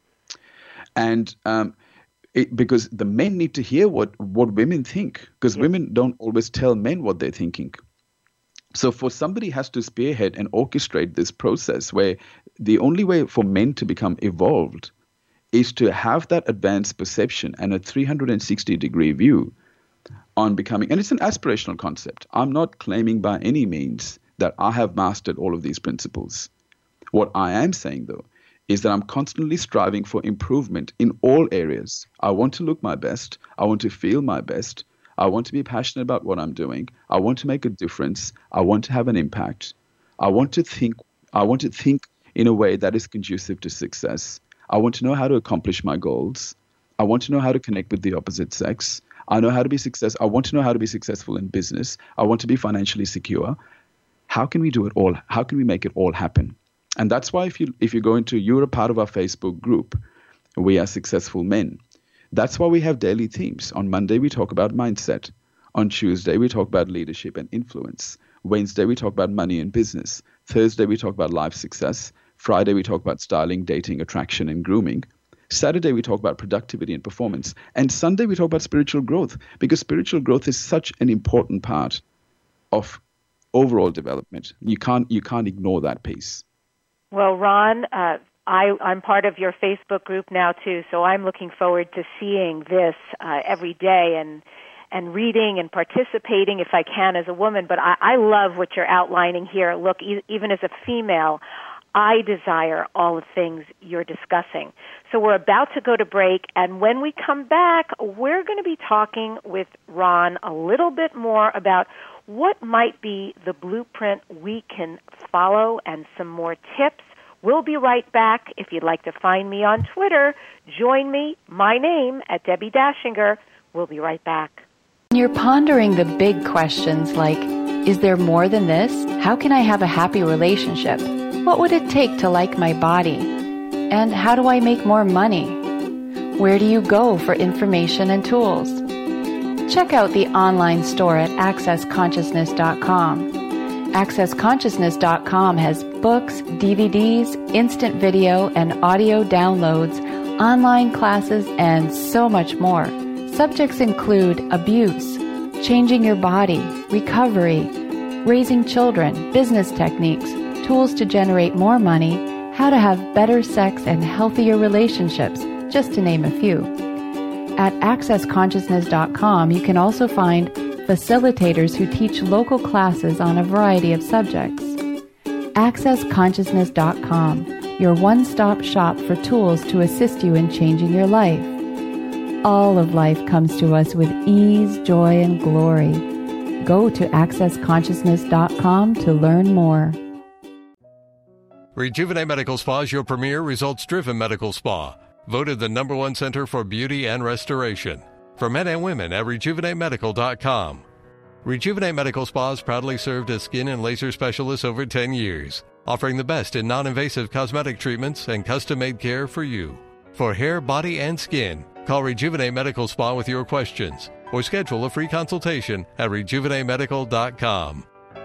And um It, because the men need to hear what, what women think, because yeah. women don't always tell men what they're thinking. So for somebody has to spearhead and orchestrate this process, where the only way for men to become evolved is to have that advanced perception and a three hundred sixty degree view on becoming, and it's an aspirational concept. I'm not claiming by any means that I have mastered all of these principles. What I am saying, though, is that I'm constantly striving for improvement in all areas. I want to look my best. I want to feel my best. I want to be passionate about what I'm doing. I want to make a difference. I want to have an impact. I want to think, I want to think in a way that is conducive to success. I want to know how to accomplish my goals. I want to know how to connect with the opposite sex. I know how to be success. I want to know how to be successful in business. I want to be financially secure. How can we do it all? How can we make it all happen? And that's why if you if you go into, you're a part of our Facebook group, We Are Successful Men. That's why we have daily themes. On Monday, we talk about mindset. On Tuesday, we talk about leadership and influence. Wednesday, we talk about money and business. Thursday, we talk about life success. Friday, we talk about styling, dating, attraction, and grooming. Saturday, we talk about productivity and performance. And Sunday, we talk about spiritual growth, because spiritual growth is such an important part of overall development. You can't you can't ignore that piece. Well, Ron, uh, I, I'm part of your Facebook group now, too, so I'm looking forward to seeing this uh, every day and and reading and participating if I can as a woman. But I, I love what you're outlining here. Look, e- even as a female, I desire all the things you're discussing. So we're about to go to break, and when we come back, we're going to be talking with Ron a little bit more about what might be the blueprint we can follow and some more tips. We'll be right back. If you'd like to find me on Twitter, join me, my name, at Debbie Dashinger. We'll be right back. When you're pondering the big questions like, is there more than this? How can I have a happy relationship? What would it take to like my body? And how do I make more money? Where do you go for information and tools? check out the online store at access consciousness dot com. access consciousness dot com has books, D V Ds, instant video and audio downloads, online classes, and so much more. Subjects include abuse, changing your body, recovery, raising children, business techniques, tools to generate more money, how to have better sex and healthier relationships, just to name a few. At access consciousness dot com, you can also find facilitators who teach local classes on a variety of subjects. access consciousness dot com, your one-stop shop for tools to assist you in changing your life. All of life comes to us with ease, joy, and glory. Go to access consciousness dot com to learn more. Rejuvenate Medical Spa is your premier results-driven medical spa. Voted the number one center for beauty and restoration. For men and women at rejuvenate medical dot com. Rejuvenate Medical Spa has proudly served as skin and laser specialists over ten years, offering the best in non-invasive cosmetic treatments and custom-made care for you. For hair, body, and skin, call Rejuvenate Medical Spa with your questions or schedule a free consultation at rejuvenate medical dot com.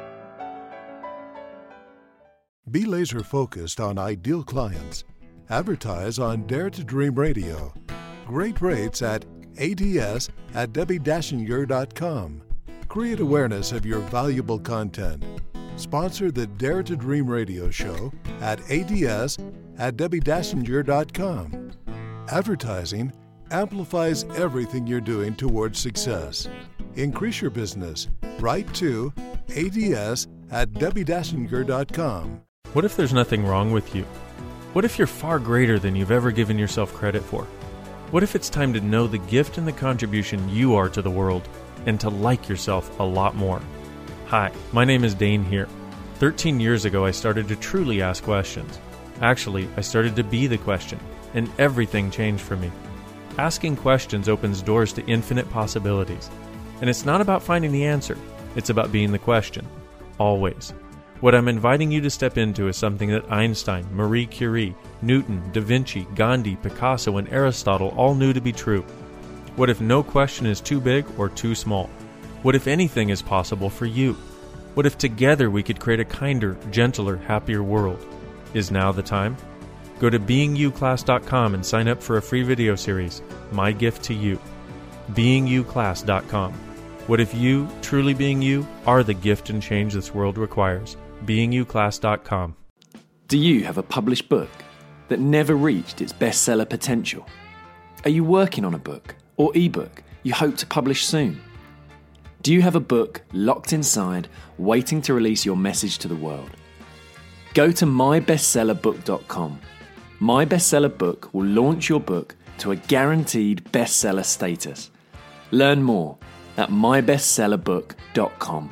Be laser focused on ideal clients. Advertise on Dare to Dream Radio. Great rates at ads at debbie dashinger dot com. Create awareness of your valuable content. Sponsor the Dare to Dream Radio show at ads at debbie dashinger dot com. Advertising amplifies everything you're doing towards success. Increase your business. Write to ads at debbie dashinger dot com. What if there's nothing wrong with you? What if you're far greater than you've ever given yourself credit for? What if it's time to know the gift and the contribution you are to the world and to like yourself a lot more? Hi, my name is Dane here. thirteen years ago, I started to truly ask questions. Actually, I started to be the question, and everything changed for me. Asking questions opens doors to infinite possibilities. And it's not about finding the answer, it's about being the question. Always. What I'm inviting you to step into is something that Einstein, Marie Curie, Newton, Da Vinci, Gandhi, Picasso, and Aristotle all knew to be true. What if no question is too big or too small? What if anything is possible for you? What if together we could create a kinder, gentler, happier world? Is now the time? Go to being you class dot com and sign up for a free video series, My Gift to You. being you class dot com. What if you, truly being you, are the gift and change this world requires? being you class dot com. Do you have a published book that never reached its bestseller potential? Are you working on a book or ebook you hope to publish soon? Do you have a book locked inside, waiting to release your message to the world? Go to my bestseller book dot com. My Bestseller Book will launch your book to a guaranteed bestseller status. Learn more at my bestseller book dot com.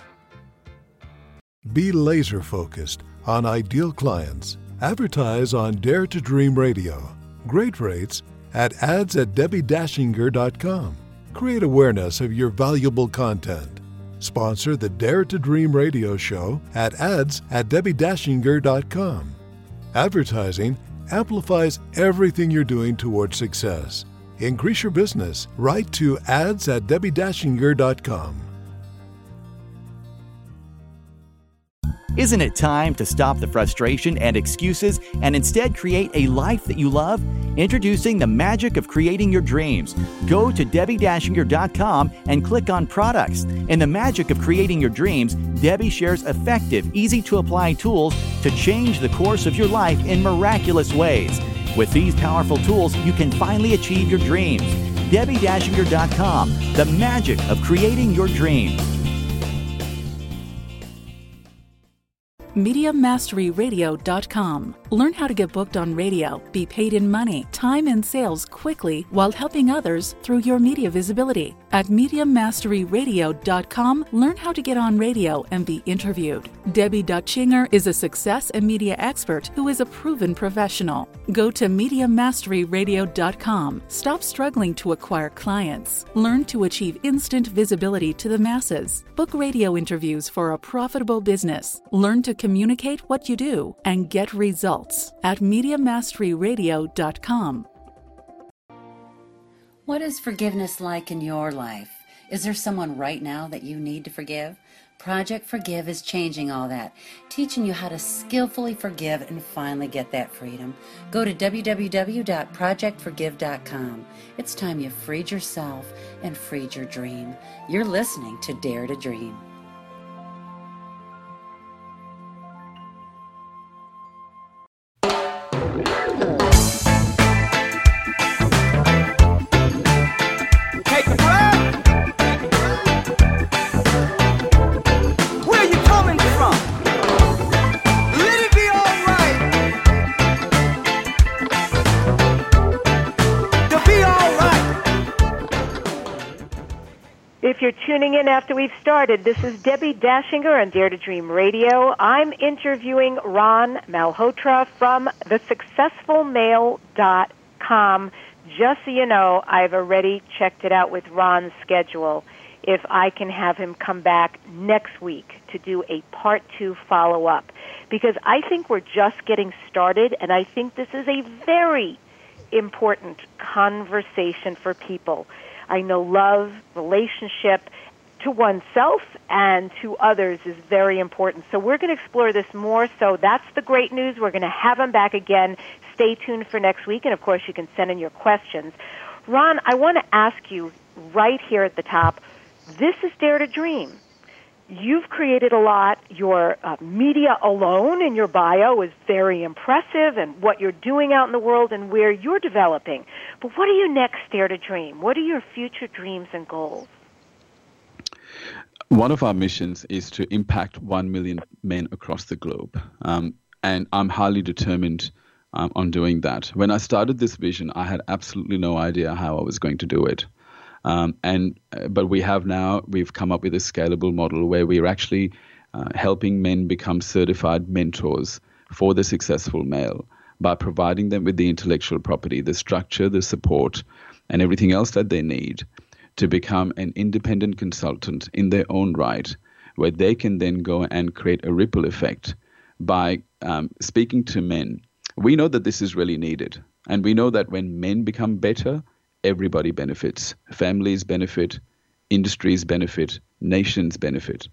Be laser focused on ideal clients. Advertise on Dare to Dream Radio. Great rates at ads at debbie dashinger dot com. Create awareness of your valuable content. Sponsor the Dare to Dream Radio show at ads at debbie dashinger dot com. Advertising amplifies everything you're doing towards success. Increase your business. Write to ads at debbie dashinger dot com. Isn't it time to stop the frustration and excuses and instead create a life that you love? Introducing the magic of creating your dreams. Go to debbie dashinger dot com and click on products. In the magic of creating your dreams, Debbie shares effective, easy-to-apply tools to change the course of your life in miraculous ways. With these powerful tools, you can finally achieve your dreams. debbie dashinger dot com, the magic of creating your dreams. media mastery radio dot com. Learn how to get booked on radio, be paid in money, time, and sales quickly while helping others through your media visibility. At media mastery radio dot com, learn how to get on radio and be interviewed. Debbie Dashinger is a success and media expert who is a proven professional. Go to media mastery radio dot com. Stop struggling to acquire clients. Learn to achieve instant visibility to the masses. Book radio interviews for a profitable business. Learn to communicate what you do and get results at media mastery radio dot com. What is forgiveness like in your life? Is there someone right now that you need to forgive? Project Forgive is changing all that, teaching you how to skillfully forgive and finally get that freedom. Go to w w w dot project forgive dot com. It's time you freed yourself and freed your dream. You're listening to Dare to Dream. If you're tuning in after we've started, this is Debbie Dashinger on Dare to Dream Radio. I'm interviewing Ron Malhotra from the successful male dot com. Just so you know, I've already checked it out with Ron's schedule. If I can have him come back next week to do a part two follow-up, because I think we're just getting started, and I think this is a very important conversation for people. I know love, relationship to oneself and to others is very important. So we're going to explore this more. So that's the great news. We're going to have him back again. Stay tuned for next week. And, of course, you can send in your questions. Ron, I want to ask you right here at the top, this is Dare to Dream. You've created a lot. Your uh, media alone in your bio is very impressive, and what you're doing out in the world and where you're developing. But what are you next, Dare to Dream? What are your future dreams and goals? One of our missions is to impact one million men across the globe. Um, and I'm highly determined um, on doing that. When I started this vision, I had absolutely no idea how I was going to do it. Um, and but we have now, we've come up with a scalable model where we're actually uh, helping men become certified mentors for the successful male by providing them with the intellectual property, the structure, the support, and everything else that they need to become an independent consultant in their own right, where they can then go and create a ripple effect by um, speaking to men. We know that this is really needed. And we know that when men become better, everybody benefits. Families benefit, industries benefit, nations benefit.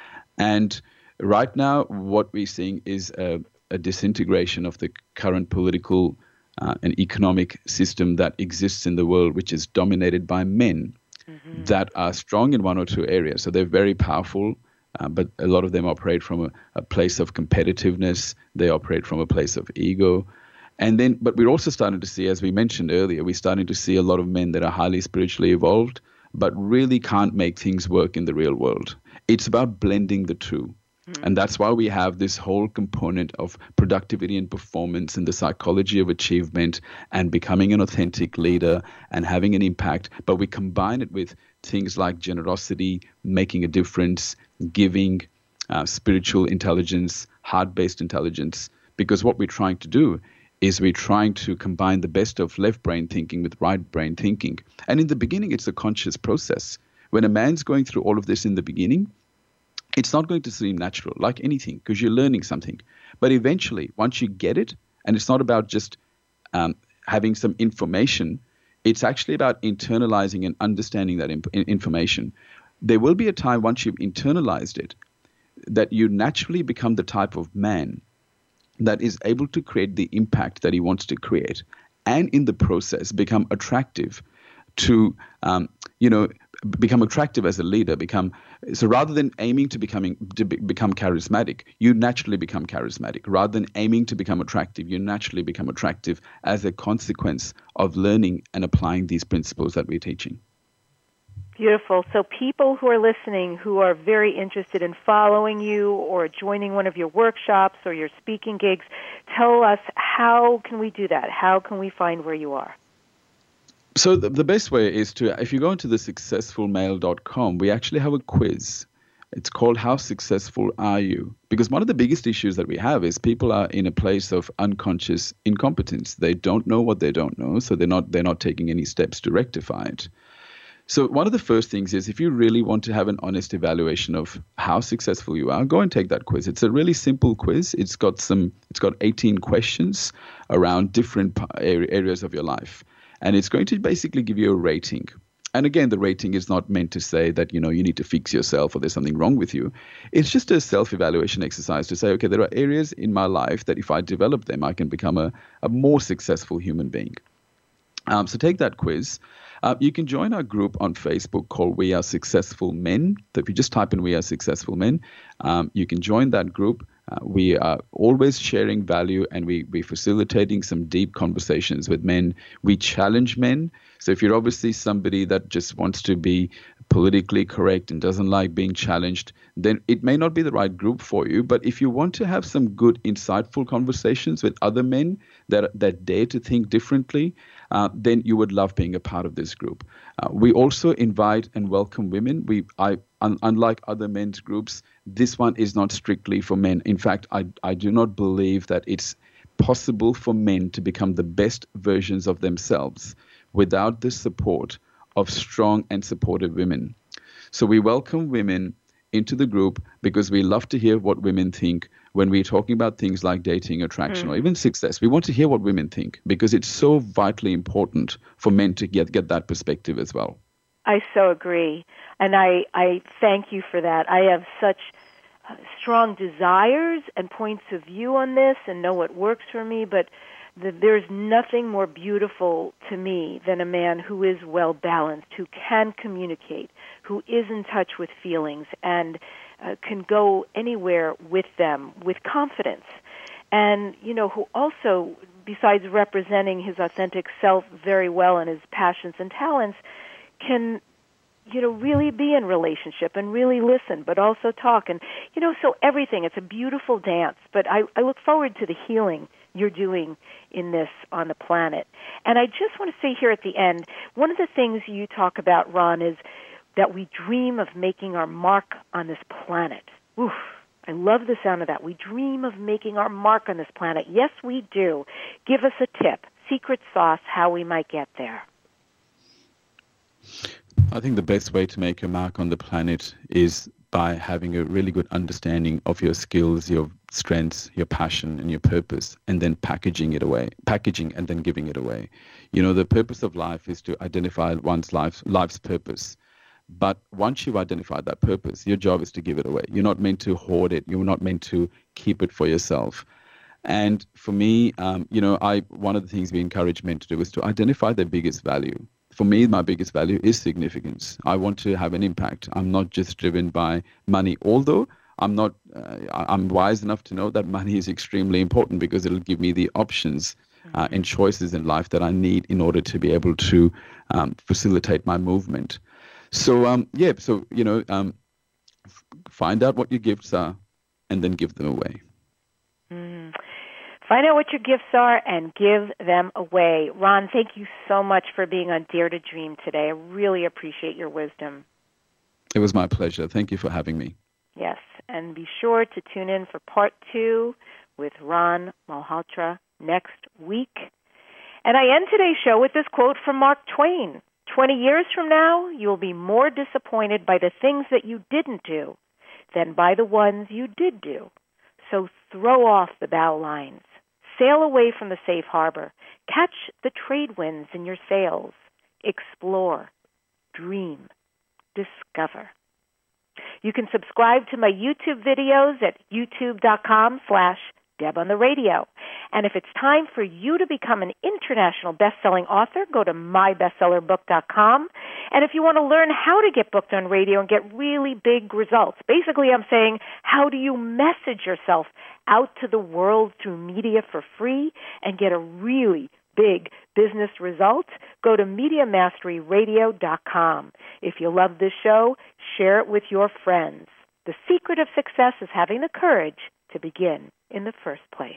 And right now, what we're seeing is a, a disintegration of the current political uh, and economic system that exists in the world, which is dominated by men mm-hmm. that are strong in one or two areas. So they're very powerful, uh, but a lot of them operate from a, a place of competitiveness. They operate from a place of ego. And then, but we're also starting to see, as we mentioned earlier, we're starting to see a lot of men that are highly spiritually evolved, but really can't make things work in the real world. It's about blending the two. Mm-hmm. And that's why we have this whole component of productivity and performance and the psychology of achievement and becoming an authentic leader and having an impact. But we combine it with things like generosity, making a difference, giving, uh, spiritual intelligence, heart-based intelligence, because what we're trying to do is we're trying to combine the best of left brain thinking with right brain thinking. And in the beginning, it's a conscious process. When a man's going through all of this in the beginning, it's not going to seem natural, like anything, because you're learning something. But eventually, once you get it, and it's not about just um, having some information, it's actually about internalizing and understanding that imp- information. There will be a time once you've internalized it that you naturally become the type of man that is able to create the impact that he wants to create, and in the process become attractive to, um, you know, become attractive as a leader. Become so rather than aiming to becoming to be, become charismatic, you naturally become charismatic. Rather than aiming to become attractive, you naturally become attractive as a consequence of learning and applying these principles that we're teaching. Beautiful. So people who are listening who are very interested in following you or joining one of your workshops or your speaking gigs, tell us, how can we do that? How can we find where you are? So the, the best way is to, if you go into the successful male dot com, we actually have a quiz. It's called How Successful Are You? Because one of the biggest issues that we have is people are in a place of unconscious incompetence. They don't know what they don't know, so they're not they're not taking any steps to rectify it. So one of the first things is, if you really want to have an honest evaluation of how successful you are, go and take that quiz. It's a really simple quiz. It's got some, it's got eighteen questions around different areas of your life. And it's going to basically give you a rating. and again, the rating is not meant to say that, you know, you need to fix yourself or there's something wrong with you. It's just a self-evaluation exercise to say, okay, there are areas in my life that if I develop them, I can become a, a more successful human being. Um, so take that quiz. Uh, you can join our group on Facebook called We Are Successful Men. So if you just type in We Are Successful Men, um, you can join that group. Uh, we are always sharing value, and we, we're facilitating some deep conversations with men. We challenge men. So if you're obviously somebody that just wants to be politically correct and doesn't like being challenged, then it may not be the right group for you. But if you want to have some good, insightful conversations with other men that, that dare to think differently, uh, then you would love being a part of this group. Uh, we also invite and welcome women. We, I, un, unlike other men's groups, this one is not strictly for men. In fact, I, I do not believe that it's possible for men to become the best versions of themselves without the support of strong and supportive women. So we welcome women into the group because we love to hear what women think when we're talking about things like dating, attraction, mm. or even success. We want to hear what women think because it's so vitally important for men to get, get that perspective as well. I so agree. And I, I thank you for that. I have such uh, strong desires and points of view on this and know what works for me, but the, there's nothing more beautiful to me than a man who is well-balanced, who can communicate, who is in touch with feelings, and uh, can go anywhere with them with confidence. And, you know, who also, besides representing his authentic self very well and his passions and talents, can, you know, really be in relationship and really listen, but also talk. And, you know, so everything, it's a beautiful dance. But I, I look forward to the healing you're doing in this on the planet. And I just want to say here at the end, one of the things you talk about, Ron, is that we dream of making our mark on this planet. Oof, I love the sound of that. We dream of making our mark on this planet. Yes, we do. Give us a tip, secret sauce, how we might get there. I think the best way to make your mark on the planet is by having a really good understanding of your skills, your strengths, your passion, and your purpose, and then packaging it away, packaging and then giving it away. You know, the purpose of life is to identify one's life, life's purpose. But once you've identified that purpose, your job is to give it away. You're not meant to hoard it. You're not meant to keep it for yourself. And for me, um, you know, I one of the things we encourage men to do is to identify their biggest value. For me, my biggest value is significance. I want to have an impact. I'm not just driven by money, although I'm not. Uh, I'm wise enough to know that money is extremely important because it'll give me the options uh, and choices in life that I need in order to be able to um, facilitate my movement. So, um, yeah, so, you know, um, f- find out what your gifts are and then give them away. Mm. Find out what your gifts are and give them away. Ron, thank you so much for being on Dare to Dream today. I really appreciate your wisdom. It was my pleasure. Thank you for having me. Yes, and be sure to tune in for part two with Ron Malhotra next week. And I end today's show with this quote from Mark Twain. Twenty years from now, you'll be more disappointed by the things that you didn't do than by the ones you did do. So throw off the bow lines. Sail away from the safe harbor. Catch the trade winds in your sails. Explore. Dream. Discover. You can subscribe to my YouTube videos at youtube.com slash Deb on the Radio. And if it's time for you to become an international best-selling author, go to my bestseller book dot com. And if you want to learn how to get booked on radio and get really big results, basically I'm saying, how do you message yourself out to the world through media for free and get a really big business result? Go to media mastery radio dot com. If you love this show, share it with your friends. The secret of success is having the courage to begin in the first place.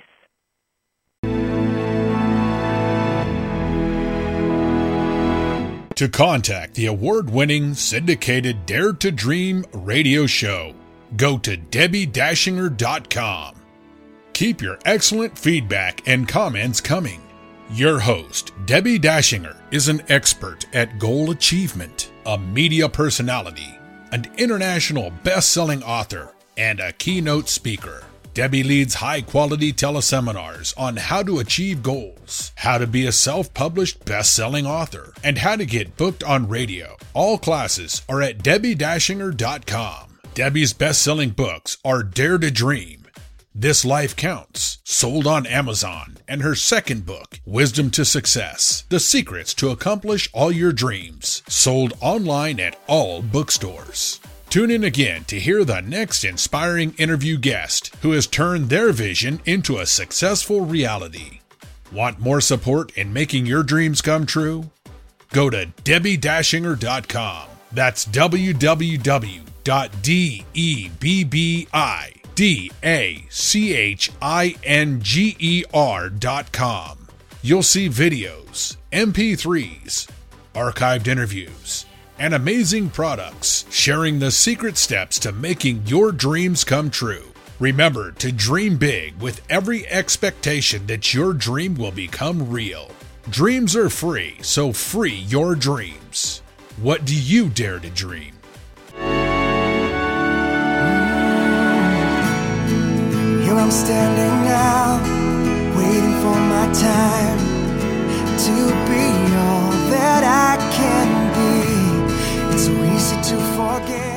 To contact the award-winning syndicated Dare to Dream radio show, go to debbie dashinger dot com. Keep your excellent feedback and comments coming. Your host, Debbie Dashinger, is an expert at goal achievement, a media personality, an international best-selling author, and a keynote speaker. Debbie leads high-quality teleseminars on how to achieve goals, how to be a self-published best-selling author, and how to get booked on radio. All classes are at debbie dashinger dot com. Debbie's best-selling books are Dare to Dream, This Life Counts, sold on Amazon, and her second book, Wisdom to Success, The Secrets to Accomplish All Your Dreams, sold online at all bookstores. Tune in again to hear the next inspiring interview guest who has turned their vision into a successful reality. Want more support in making your dreams come true? Go to debbie dashinger dot com. That's w w w dot debbie dashinger dot com. You'll see videos, M P threes, archived interviews, and amazing products sharing the secret steps to making your dreams come true. Remember to dream big with every expectation that your dream will become real. Dreams are free, so free your dreams. What do you dare to dream? Here I'm standing now, waiting for my time to be all that I can be. It's so easy to forget.